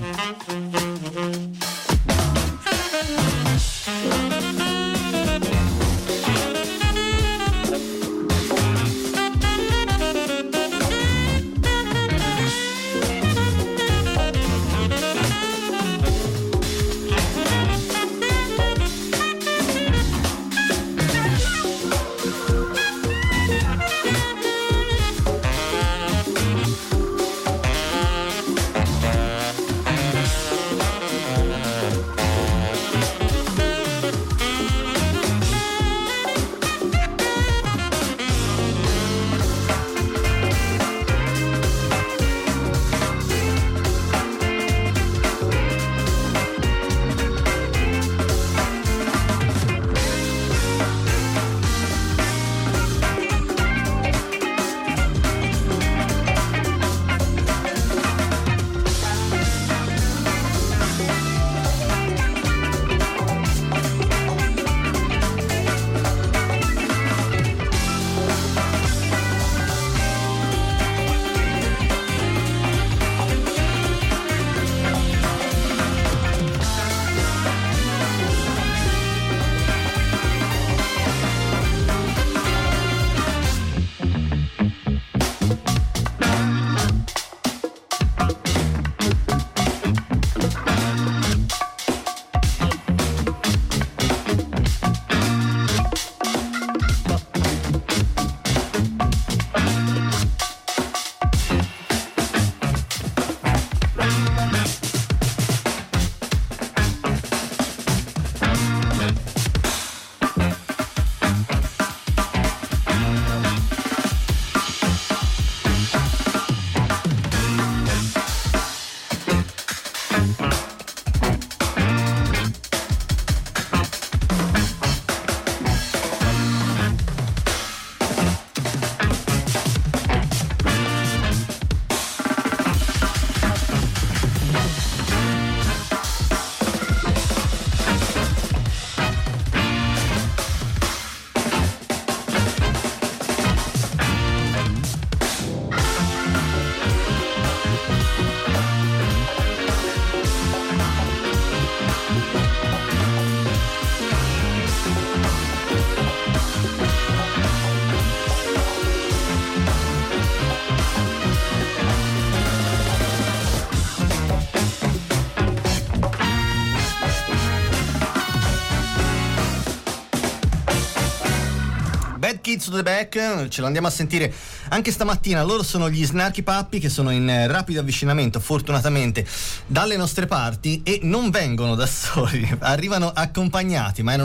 Kids to the Back, ce lo andiamo a sentire anche stamattina. Loro sono gli Snarky Puppy, che sono in rapido avvicinamento fortunatamente dalle nostre parti, e non vengono da soli, arrivano accompagnati, ma in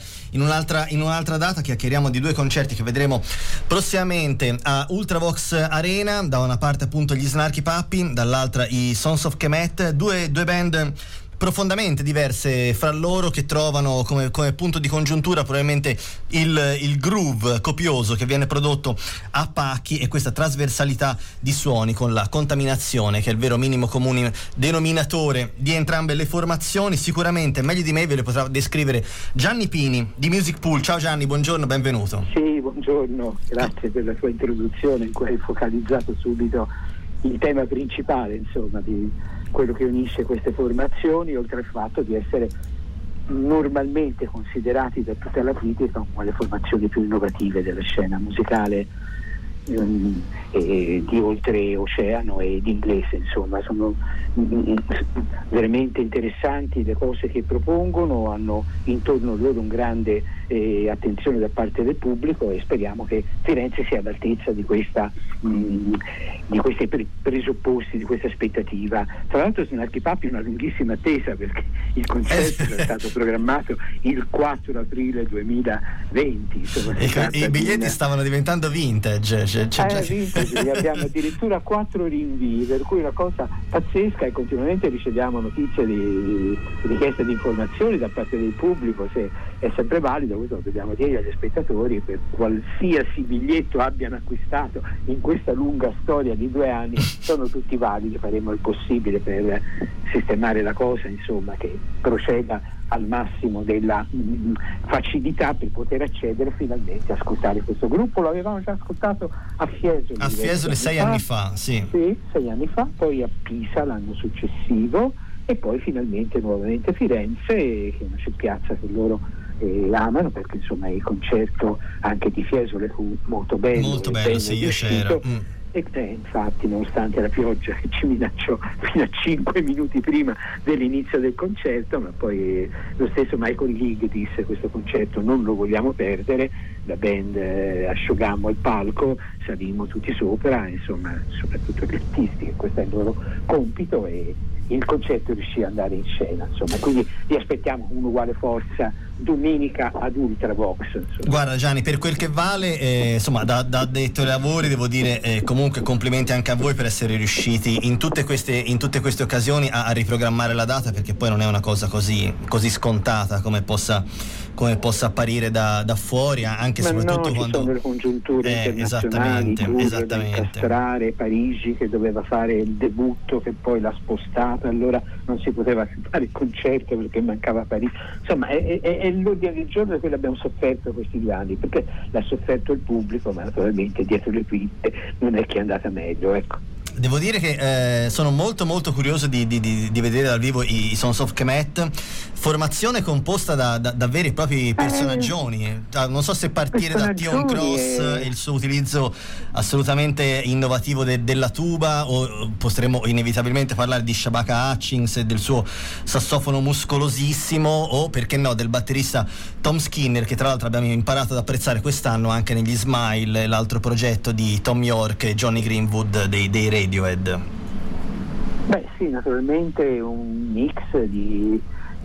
un'altra data. Chiacchieriamo di due concerti che vedremo prossimamente a Ultravox Arena, da una parte appunto gli Snarky Puppy, dall'altra i Sons of Kemet, due band profondamente diverse fra loro, che trovano come punto di congiuntura probabilmente il groove copioso che viene prodotto a pacchi, e questa trasversalità di suoni con la contaminazione, che è il vero minimo comune denominatore di entrambe le formazioni. Sicuramente meglio di me ve le potrà descrivere Gianni Pini di Music Pool. Ciao Gianni, buongiorno, benvenuto. Sì, buongiorno, grazie per la tua introduzione in cui hai focalizzato subito il tema principale, insomma, di quello che unisce queste formazioni, oltre al fatto di essere normalmente considerati da tutta la critica come le formazioni più innovative della scena musicale di oltreoceano e di inglese. Insomma, sono veramente interessanti le cose che propongono, hanno intorno a loro un grande attenzione da parte del pubblico, e speriamo che Firenze sia all'altezza di questi presupposti, di questa aspettativa. Tra l'altro Snarky Puppy è una lunghissima attesa, perché il concerto è stato programmato il 4 aprile 2020. Insomma, i biglietti stavano diventando vintage. Vintage, abbiamo addirittura 4 rinvii, per cui la cosa pazzesca, e continuamente riceviamo notizie di richieste di informazioni da parte del pubblico, se è sempre valido. Questo lo dobbiamo dire agli spettatori: per qualsiasi biglietto abbiano acquistato in questa lunga storia di 2 anni, sono tutti validi. Faremo il possibile per sistemare la cosa, insomma, che proceda al massimo della facilità per poter accedere finalmente a ascoltare questo gruppo. Lo avevamo già ascoltato a Fiesole. A Fiesole 6 anni fa, sì. Sì, 6 anni fa, poi a Pisa l'anno successivo, e poi finalmente nuovamente Firenze, che è una piazza che loro amano, perché insomma il concerto anche di Fiesole fu molto bello. Molto bello, sì, io c'ero. E infatti, nonostante la pioggia che ci minacciò fino a 5 minuti prima dell'inizio del concerto, ma poi lo stesso Michael League disse: questo concerto non lo vogliamo perdere. La band asciugammo il palco, salimmo tutti sopra, insomma, soprattutto gli artisti, questo è il loro compito, e il concerto riuscì ad andare in scena, insomma, quindi vi aspettiamo un'uguale forza domenica ad Ultravox, insomma. Guarda Gianni, per quel che vale, insomma, da addetto ai lavori devo dire comunque complimenti anche a voi per essere riusciti in tutte queste occasioni a riprogrammare la data, perché poi non è una cosa così scontata come possa apparire da fuori, anche ma soprattutto no, quando ci sono le congiunture internazionali, esattamente. Incastrare Parigi che doveva fare il debutto, che poi l'ha spostato, allora non si poteva fare il concerto perché mancava Parigi. Insomma, è l'ordine del giorno di quello che abbiamo sofferto questi 2 anni, perché l'ha sofferto il pubblico, ma naturalmente dietro le quinte non è che è andata meglio, ecco. Devo dire che sono molto molto curioso di vedere dal vivo i Sons of Kemet, formazione composta da veri e propri personaggioni. Non so se partire da Tion Cross e il suo utilizzo assolutamente innovativo della tuba, o potremmo inevitabilmente parlare di Shabaka Hutchings e del suo sassofono muscolosissimo, o perché no del batterista Tom Skinner, che tra l'altro abbiamo imparato ad apprezzare quest'anno anche negli Smile, l'altro progetto di Tom York e Johnny Greenwood dei Radiohead. Beh sì, naturalmente un mix di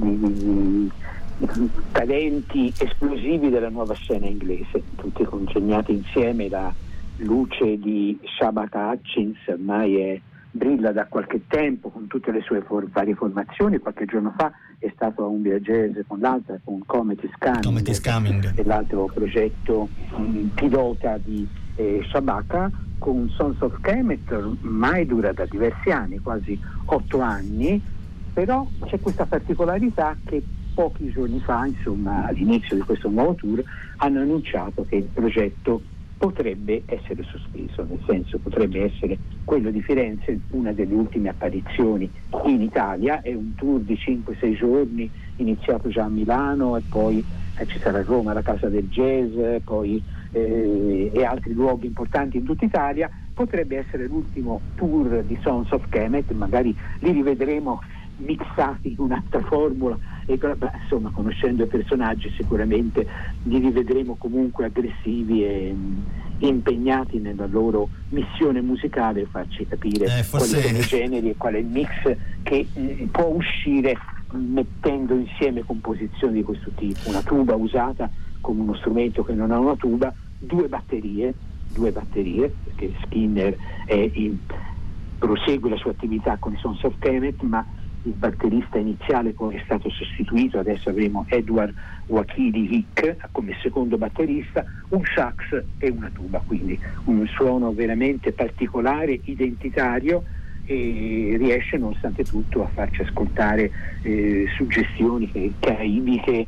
talenti esplosivi della nuova scena inglese, tutti congegnati insieme. La luce di Shabaka Hutchings ormai brilla da qualche tempo con tutte le sue varie formazioni. Qualche giorno fa è stato a Umbria Jazz con l'altra, con Comet is Coming, e l'altro progetto pilota di Shabaka, con Sons of Kemet ormai dura da diversi anni, quasi 8 anni, però c'è questa particolarità che pochi giorni fa, insomma all'inizio di questo nuovo tour, hanno annunciato che il progetto potrebbe essere sospeso, nel senso potrebbe essere quello di Firenze una delle ultime apparizioni in Italia. È un tour di 5-6 giorni, iniziato già a Milano e poi ci sarà a Roma la Casa del Jazz, poi e altri luoghi importanti in tutta Italia. Potrebbe essere l'ultimo tour di Sons of Kemet, magari li rivedremo mixati in un'altra formula, e insomma, conoscendo i personaggi sicuramente li rivedremo comunque aggressivi e impegnati nella loro missione musicale, farci capire quali sono i generi e qual è il mix che può uscire mettendo insieme composizioni di questo tipo: una tuba usata come uno strumento che non ha una tuba, due batterie, perché Skinner prosegue la sua attività con i Sons of Kemet, ma il batterista iniziale poi è stato sostituito. Adesso avremo Edward Wakili Hick come secondo batterista, un sax e una tuba, quindi un suono veramente particolare, identitario, e riesce nonostante tutto a farci ascoltare suggestioni caraibiche,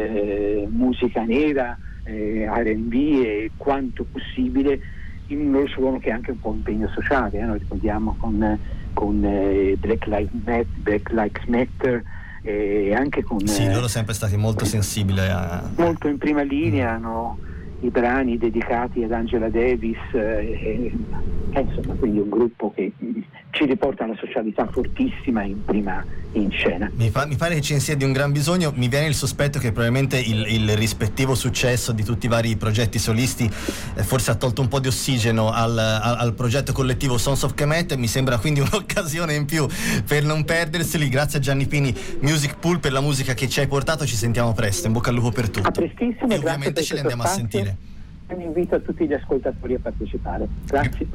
musica nera, R&B e quanto possibile in un loro suono che è anche un po' impegno sociale, noi ricordiamo con Black Lives Matter, e anche con sì, loro sempre stati molto sensibili molto in prima linea, hanno i brani dedicati ad Angela Davis, insomma, quindi un gruppo che ci riporta una socialità fortissima in scena. Mi pare che ce ne sia di un gran bisogno. Mi viene il sospetto che probabilmente il rispettivo successo di tutti i vari progetti solisti forse ha tolto un po' di ossigeno al progetto collettivo Sons of Kemet. Mi sembra quindi un'occasione in più per non perderseli. Grazie a Gianni Pini, Music Pool, per la musica che ci hai portato. Ci sentiamo presto, in bocca al lupo per tutto. A prestissimo, e ovviamente ce li andiamo a sentire. Un invito a tutti gli ascoltatori a partecipare. Grazie.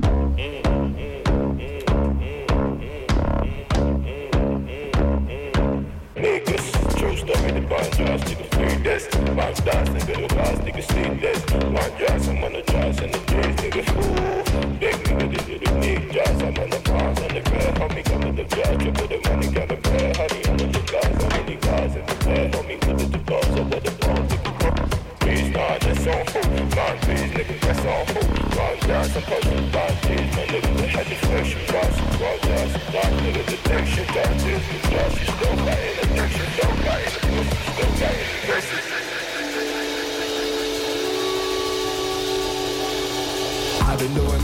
Niggas, true stuff in the bun, just niggas free this. My dance, nigga, the last nigga see this. My jazz, I'm on the jazz and the days, nigga, fool. Big nigga, did the big jazz, I'm on the bars and the bed. Homie, come to the jazz, you put the money, got the bread. Honey, I'm on the guys, I'm in the guys in the bed. Homie, put it to bars, I let the ball, nigga. Please, nah, that's on hold. Nah, please, nigga, that's on hold. Nah, jazz, I'm pushing, nah, please, my nigga, they had the fresh, jazz, nah, nigga, the next shit, jazz, the jazz,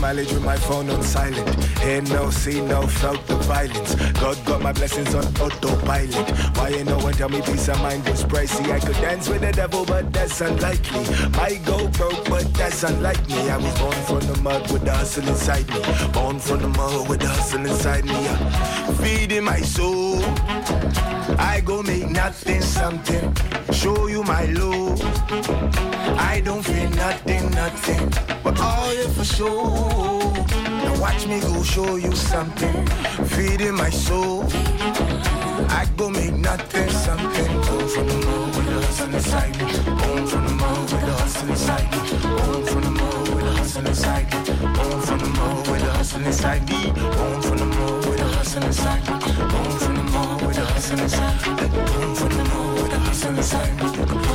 mileage with my phone on silent. Hear no, see no, felt the violence. God got my blessings on autopilot. Why you no one tell me peace of mind was pricey? I could dance with the devil, but that's unlikely. Might go broke, but that's unlike me. I was born from the mud with the hustle inside me. Born from the mud with the hustle inside me. Feeding my soul. I go make nothing something. Show you my love. I don't feel nothing, nothing. But all you for sure. Now watch me go show you something. Feeding my soul. I go make nothing something. Born from the mud with the hustle inside me. Born from the mud with the hustle inside me. Born from the mud with the hustle inside me. Born from the mud with the hustle inside me. Born from the mud with the hustle inside me. Born from the mud with the hustle inside me. Born from the mud with the hustle inside me.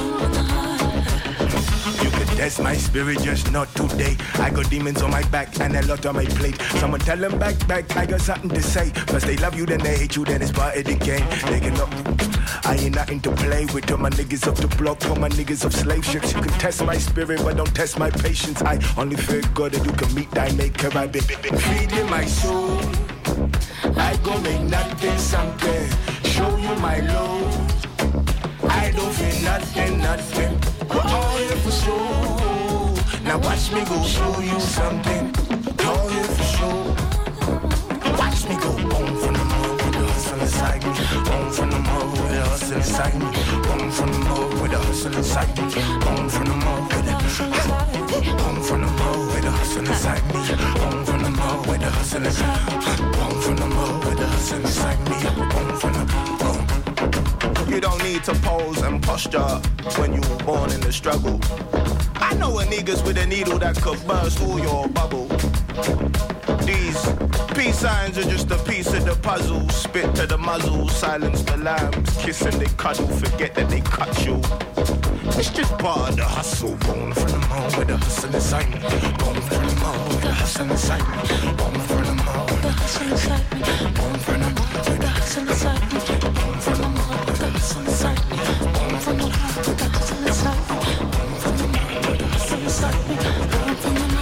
You could test my spirit, just not today. I got demons on my back and a lot on my plate. Someone tell them back, I got something to say. First they love you, then they hate you, then it's part of the game. They can up. I ain't nothing to play with. All my niggas off the block, all my niggas off slave ships. You can test my spirit, but don't test my patience. I only fear God that you can meet thy maker. I've been feeding my soul. I go make nothing something. Show you my love. I don't feel nothing, nothing. But all you for sure. Now watch me go show you something. All you for sure. Watch me go boom from the mud with the hustle inside me. Boom from the mud with the hustle inside me. Boom from the mud with the hustle inside me. Boom from the mud with the hustle inside me. Boom from the mud with the hustle inside me. Boom from the mud with the hustle inside me. Boom from the mud with the hustle inside me. Boom from the boom. You don't need to pose and posture when you were born in the struggle. I know a niggas with a needle that could burst all your bubble. These peace signs are just a piece of the puzzle. Spit to the muzzle, silence the lambs. Kiss and they cuddle, forget that they cut you. It's just part of the hustle. Born from the mud with the hustle inside me. Born from the mud with the hustle inside me. Born from the mud with the hustle inside me. Born from the mud with the hustle inside me. Born from the mud with the hustle inside me. Born from the mud with the hustle inside me. Born from the mud with the hustle inside me. Born from the mud.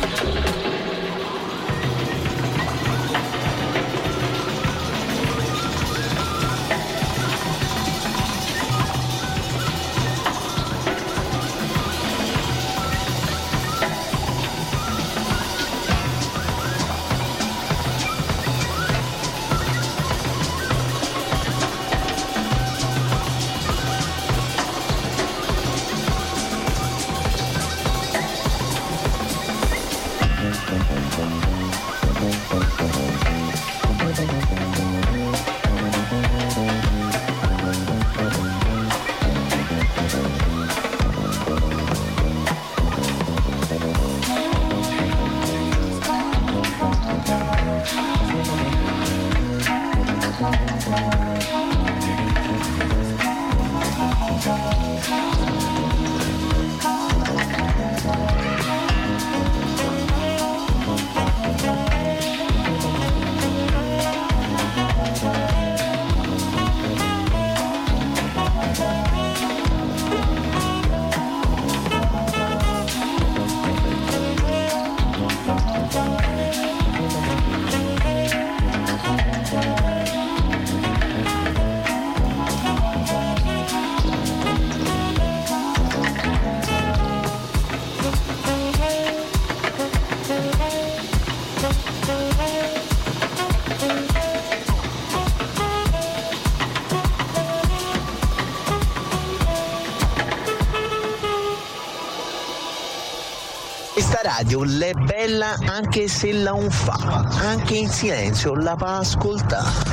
Radio l'è bella anche se la un fa, anche in silenzio la va a ascoltare.